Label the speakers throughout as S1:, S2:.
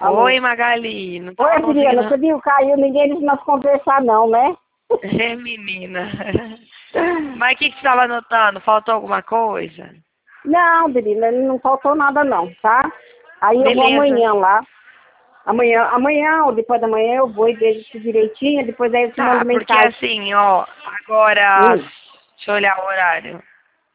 S1: Alô?
S2: Oi, Magali. Não
S1: Oi,
S2: tá
S1: Adriana,
S2: conseguindo.
S1: você viu? Caiu, ninguém disse nós conversar não, né?
S2: É, menina. Mas o que você estava anotando? Faltou alguma coisa?
S1: Não, Adriana, não faltou nada não, tá? Aí eu vou
S2: Beleza.
S1: amanhã lá. Amanhã ou depois da manhã eu vou e vejo isso direitinho, depois aí eu te mando
S2: Tá, porque
S1: mensagem.
S2: assim, ó, agora,
S1: Hum.
S2: deixa eu olhar o horário.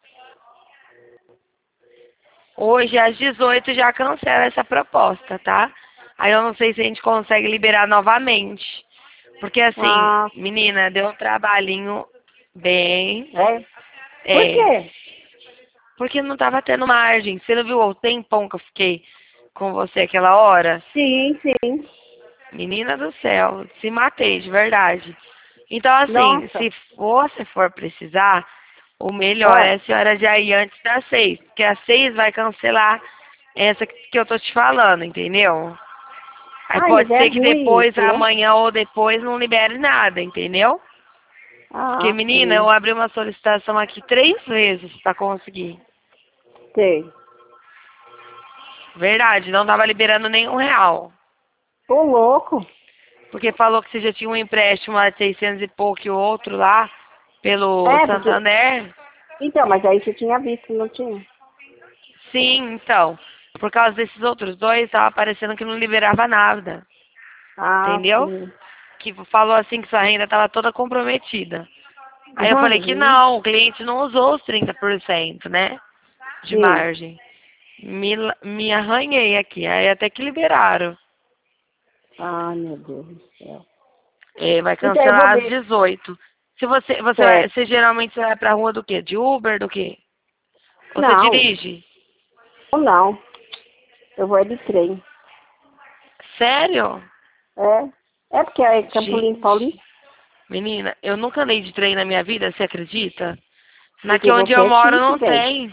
S2: Hoje às 18 já cancela essa proposta, tá? Aí eu não sei se a gente consegue liberar novamente. Porque assim,
S1: Ah,
S2: menina, deu um trabalhinho bem.
S1: é? Por
S2: É,
S1: quê?
S2: porque não tava tendo margem. Você não viu o tempão que eu fiquei com você aquela hora?
S1: Sim, sim.
S2: Menina do céu, se matei, de verdade. Então, assim,
S1: Nossa.
S2: se você for precisar, o melhor é
S1: Ah.
S2: a senhora já ir antes das 6, porque às 6 vai cancelar essa que eu tô te falando, entendeu? Aí
S1: Ai, mas
S2: pode
S1: é
S2: ser que
S1: ruim
S2: depois,
S1: isso, né?
S2: amanhã ou depois, não libere nada, entendeu? Porque,
S1: Ah,
S2: menina, eu
S1: sim.
S2: abri uma solicitação aqui 3 vezes pra conseguir.
S1: Sei.
S2: Verdade, não tava liberando nenhum real.
S1: Ô, louco.
S2: Porque falou que você já tinha um empréstimo lá de 600 e pouco e o outro lá, pelo
S1: É, porque...
S2: Santander.
S1: Então, mas aí você tinha visto, não tinha?
S2: Sim, então. Por causa desses outros dois, tava parecendo que não liberava nada.
S1: Ah,
S2: Entendeu?
S1: sim.
S2: Que falou assim que sua renda estava toda comprometida. Aí eu falei que
S1: Uhum.
S2: não, o cliente não usou os 30%, né? De
S1: Sim.
S2: margem. Me arranhei aqui, aí até que liberaram.
S1: Ai, meu Deus do céu.
S2: É, vai
S1: Então, eu vou
S2: cancelar às
S1: ver.
S2: 18. Se
S1: Certo.
S2: você geralmente você vai pra rua do quê? De Uber, do quê? Ou você
S1: Não,
S2: dirige?
S1: não. Eu vou é de trem.
S2: Sério?
S1: É porque é Campolim
S2: Gente,
S1: Paulista,
S2: menina, eu nunca andei de trem na minha vida, você acredita? Aqui
S1: porque
S2: onde
S1: você
S2: eu
S1: é
S2: moro
S1: chique,
S2: não
S1: velho.
S2: tem.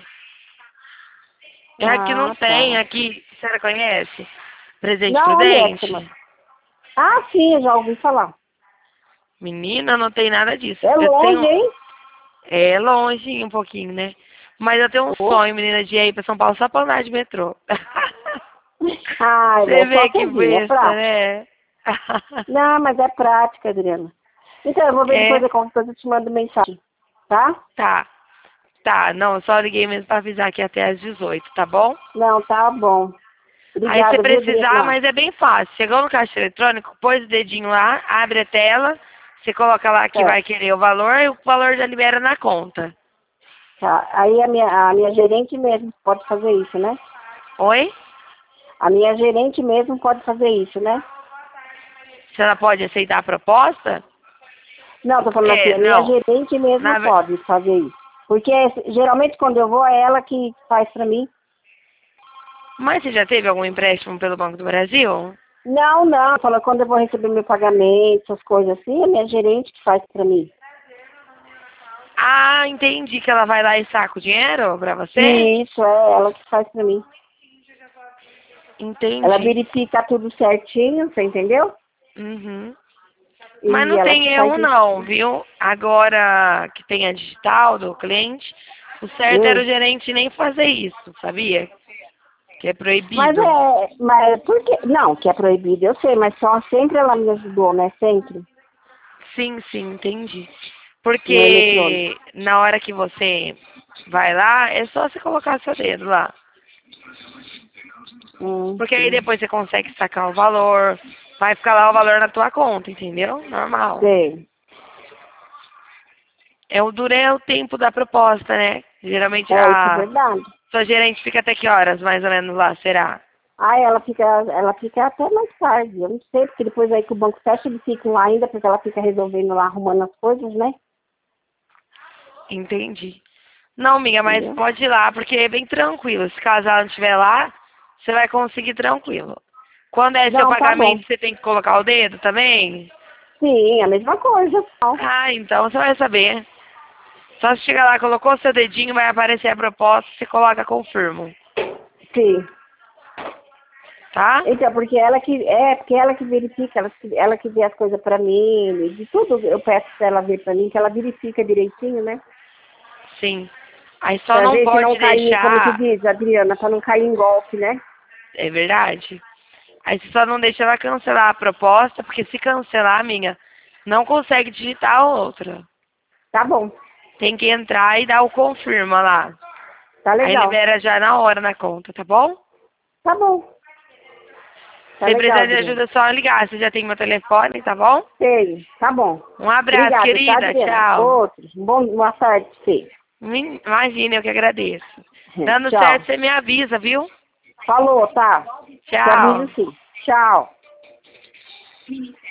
S2: É aqui não
S1: Ah,
S2: tem,
S1: tá.
S2: aqui, a senhora conhece? Presente
S1: Não, onde é que você mora?
S2: Prudente?
S1: Ah, sim, eu já ouvi falar.
S2: Menina, não tem nada disso.
S1: É
S2: Eu
S1: longe,
S2: tenho.
S1: hein?
S2: É longe um pouquinho, né? Mas eu tenho um
S1: Pô.
S2: sonho, menina, de ir pra São Paulo só pra andar de metrô.
S1: Ah,
S2: Você
S1: é só
S2: vê que
S1: você vir, é
S2: besta,
S1: prático.
S2: né?
S1: Não, mas é prática, Adriana. Então, eu vou ver depois
S2: É,
S1: de qualquer coisa, eu te mando mensagem, tá?
S2: tá. Tá, não, só liguei mesmo pra avisar que até às 18, tá bom?
S1: Não, tá bom.
S2: Aí se
S1: Obrigada, viu,
S2: precisar,
S1: Adriana?
S2: mas é bem fácil. Chegou no caixa eletrônico, pôs o dedinho lá, abre a tela, você coloca lá que vai
S1: Certo.
S2: querer o valor e o valor já libera na conta.
S1: Tá. Aí a minha gerente mesmo pode fazer isso, né?
S2: Oi?
S1: A minha gerente mesmo pode fazer isso, né?
S2: Se ela pode aceitar a proposta?
S1: Não, tô falando assim,
S2: É,
S1: a minha
S2: não.
S1: gerente mesmo
S2: Na, ve-
S1: pode fazer isso. Porque geralmente quando eu vou é ela que faz pra mim.
S2: Mas você já teve algum empréstimo pelo Banco do Brasil?
S1: Não, não, fala quando eu vou receber meu pagamento, essas coisas assim, é a minha gerente que faz pra mim.
S2: Ah, entendi que ela vai lá e saca o dinheiro pra você?
S1: Isso, é ela que faz pra mim. Ela
S2: Entendi.
S1: verifica tudo certinho, você entendeu?
S2: Uhum. Mas
S1: E
S2: não
S1: ela
S2: tem
S1: que faz
S2: erro
S1: isso.
S2: não, viu? Agora que tem a digital do cliente, o certo era
S1: Hum.
S2: o gerente nem fazer isso, sabia? Que é
S1: Mas
S2: proibido.
S1: mas por que? Não, que é proibido, eu sei, mas só sempre ela me ajudou, né? Sempre,
S2: Sim, sim, entendi.
S1: no eletrônico.
S2: Porque na hora que você vai lá, é só você colocar seu dedo lá. Porque aí
S1: Sim.
S2: depois você consegue sacar o valor, vai ficar lá o valor na tua conta, entendeu? Normal.
S1: Sei.
S2: É o duro é o tempo da proposta, né? Geralmente
S1: É, isso é
S2: a
S1: verdade.
S2: sua gerente fica até que horas, mais ou menos lá, será?
S1: Ah, ela fica até mais tarde. Eu não sei, porque depois aí que o banco fecha, eles ficam lá ainda, porque ela fica resolvendo lá, arrumando as coisas, né?
S2: Entendi. Não, amiga, mas
S1: Entendeu?
S2: pode ir lá, porque é bem tranquilo. Se caso ela não estiver lá, você vai conseguir tranquilo. Quando é seu
S1: Não, tá bom.
S2: pagamento, você tem que colocar o dedo também?
S1: Sim, a mesma coisa. Tal.
S2: Ah, então você vai saber. Só se chegar lá, colocou seu dedinho, vai aparecer a proposta, você coloca confirmo.
S1: Sim.
S2: Tá?
S1: Então, porque ela que verifica, ela que vê as coisas pra mim, de tudo eu peço pra ela ver pra mim, que ela verifica direitinho, né?
S2: Sim. Aí só
S1: Pra
S2: não
S1: gente não
S2: pode
S1: cair, como se
S2: deixar.
S1: diz, Adriana, pra não cair em golpe, né?
S2: É verdade? Aí você só não deixa ela cancelar a proposta, porque se cancelar, minha, não consegue digitar a outra.
S1: Tá bom.
S2: Tem que entrar e dar o confirma lá.
S1: Tá
S2: Aí
S1: legal.
S2: libera já na hora na conta, tá bom?
S1: Tá bom. Tá
S2: Se
S1: legal,
S2: precisar de
S1: Adriana.
S2: ajuda, é só ligar. Você já tem meu telefone, tá bom?
S1: Sei. Tá bom.
S2: Um abraço,
S1: Obrigada, tá,
S2: querida.
S1: Adriana?
S2: Tchau.
S1: Outros. Boa tarde pra você.
S2: Imagina, eu que agradeço. Dando
S1: Tchau.
S2: certo, você me avisa, viu?
S1: Falou, tá? Te
S2: Tchau.
S1: aviso sim. Tchau.